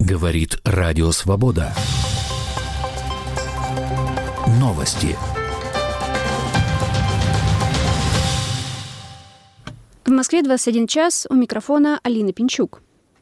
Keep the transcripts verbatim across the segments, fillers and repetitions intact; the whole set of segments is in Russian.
Говорит Радио Свобода. Новости. В Москве двадцать один час, у микрофона Алина Пинчук.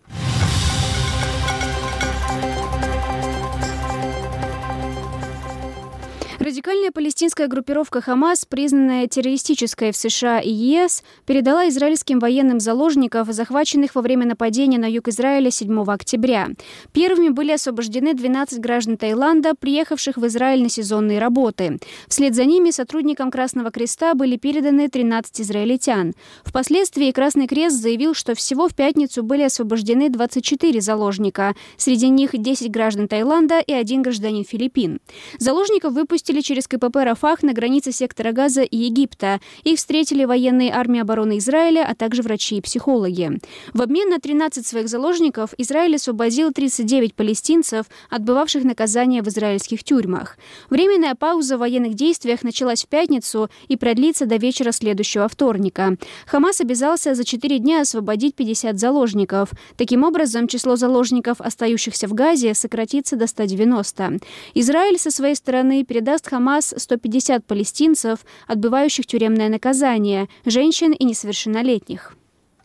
Радикальная палестинская группировка «Хамас», признанная террористической в США и ЕС, передала израильским военным заложников, захваченных во время нападения на юг Израиля седьмого октября. Первыми были освобождены двенадцать граждан Таиланда, приехавших в Израиль на сезонные работы. Вслед за ними сотрудникам Красного Креста были переданы тринадцать израильтян. Впоследствии Красный Крест заявил, что всего в пятницу были освобождены двадцать четыре заложника. Среди них десять граждан Таиланда и один гражданин Филиппин. Заложников выпустили через КПП Рафах на границе сектора Газа и Египта. Их встретили военные армии обороны Израиля, а также врачи и психологи. В обмен на тринадцать своих заложников Израиль освободил тридцать девять палестинцев, отбывавших наказание в израильских тюрьмах. Временная пауза в военных действиях началась в пятницу и продлится до вечера следующего вторника. Хамас обязался за четыре дня освободить пятьдесят заложников. Таким образом, число заложников, остающихся в Газе, сократится до ста девяноста. Израиль со своей стороны передаст Хамас сто пятьдесят палестинцев, отбывающих тюремное наказание, женщин и несовершеннолетних.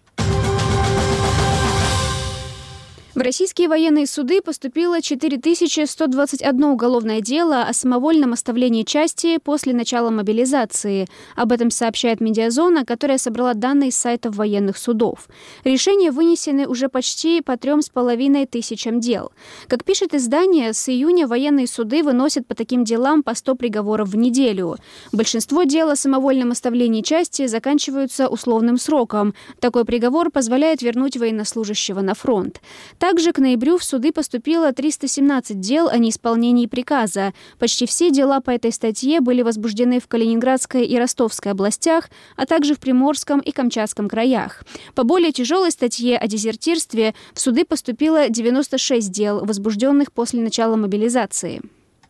В российские военные суды поступило четыре тысячи сто двадцать одно уголовное дело о самовольном оставлении части после начала мобилизации. Об этом сообщает Медиазона, которая собрала данные с сайтов военных судов. Решения вынесены уже почти по трем с половиной тысячам дел. Как пишет издание, с июня военные суды выносят по таким делам по сто приговоров в неделю. Большинство дел о самовольном оставлении части заканчиваются условным сроком. Такой приговор позволяет вернуть военнослужащего на фронт. Также к ноябрю в суды поступило триста семнадцать дел о неисполнении приказа. Почти все дела по этой статье были возбуждены в Калининградской и Ростовской областях, а также в Приморском и Камчатском краях. По более тяжелой статье о дезертирстве в суды поступило девяносто шесть дел, возбужденных после начала мобилизации.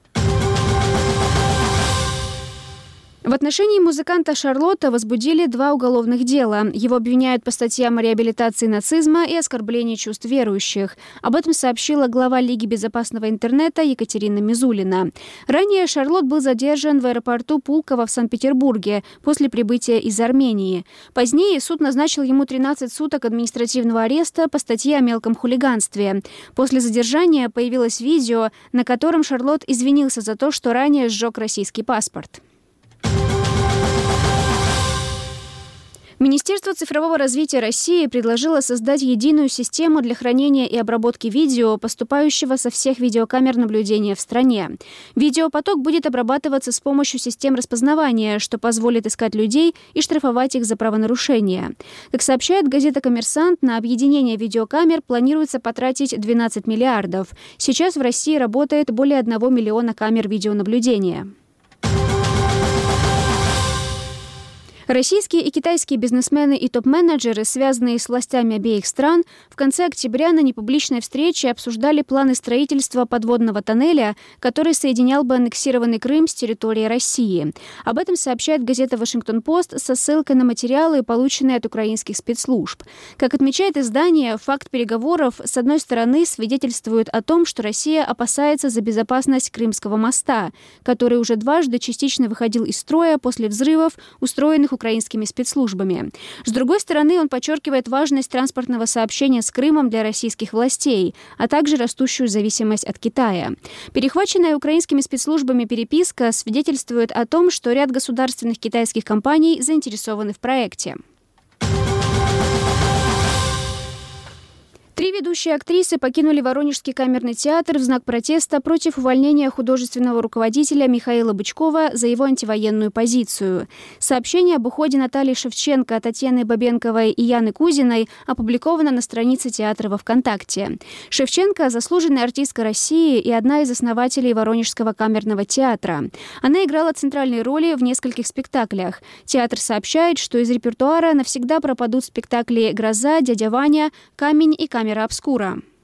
В отношении музыканта Шарлотта возбудили два уголовных дела. Его обвиняют по статьям о реабилитации нацизма и оскорблении чувств верующих. Об этом сообщила глава Лиги безопасного интернета Екатерина Мизулина. Ранее Шарлотт был задержан в аэропорту Пулково в Санкт-Петербурге после прибытия из Армении. Позднее суд назначил ему тринадцать суток административного ареста по статье о мелком хулиганстве. После задержания появилось видео, на котором Шарлотт извинился за то, что ранее сжег российский паспорт. Министерство цифрового развития России предложило создать единую систему для хранения и обработки видео, поступающего со всех видеокамер наблюдения в стране. Видеопоток будет обрабатываться с помощью систем распознавания, что позволит искать людей и штрафовать их за правонарушения. Как сообщает газета «Коммерсант», на объединение видеокамер планируется потратить двенадцать миллиардов. Сейчас в России работает более одного миллиона камер видеонаблюдения. Российские и китайские бизнесмены и топ-менеджеры, связанные с властями обеих стран, в конце октября на непубличной встрече обсуждали планы строительства подводного тоннеля, который соединял бы аннексированный Крым с территорией России. Об этом сообщает газета «Вашингтон-Пост» со ссылкой на материалы, полученные от украинских спецслужб. Как отмечает издание, факт переговоров, с одной стороны, свидетельствует о том, что Россия опасается за безопасность Крымского моста, который уже дважды частично выходил из строя после взрывов, устроенных украинскими спецслужбами. С другой стороны, он подчеркивает важность транспортного сообщения с Крымом для российских властей, а также растущую зависимость от Китая. Перехваченная украинскими спецслужбами переписка свидетельствует о том, что ряд государственных китайских компаний заинтересованы в проекте. Три ведущие актрисы покинули Воронежский камерный театр в знак протеста против увольнения художественного руководителя Михаила Бычкова за его антивоенную позицию. Сообщение об уходе Натальи Шевченко, Татьяны Бабенковой и Яны Кузиной опубликовано на странице театра во ВКонтакте. Шевченко – заслуженная артистка России и одна из основателей Воронежского камерного театра. Она играла центральные роли в нескольких спектаклях. Театр сообщает, что из репертуара навсегда пропадут спектакли «Гроза», «Дядя Ваня», «Камень» и «Камера обскура».